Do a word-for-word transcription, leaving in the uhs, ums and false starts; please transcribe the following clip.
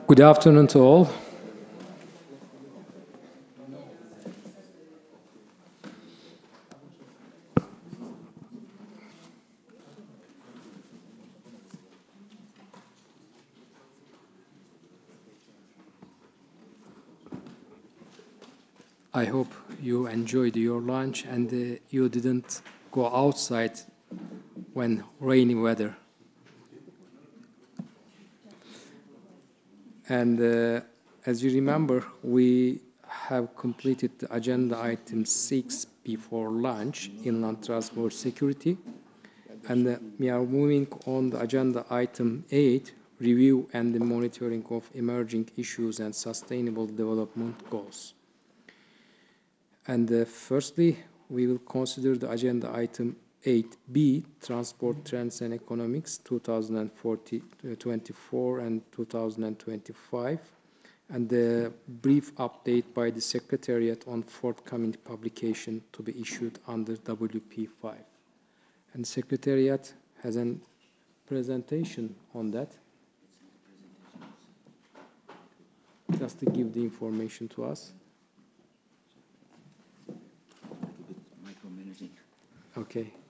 Good afternoon to all. I hope you enjoyed your lunch and uh, you didn't go outside when rainy weather. And uh, as you remember, we have completed the agenda item six before lunch, inland transport security. And uh, we are moving on the agenda item eight, review and the monitoring of emerging issues and sustainable development goals. And uh, firstly, we will consider the agenda item eight B, Transport Trends and Economics, two thousand twenty-four and two thousand twenty-five, and the brief update by the Secretariat on forthcoming publication to be issued under W P five. And the Secretariat has a presentation on that, just to give the information to us. Okay.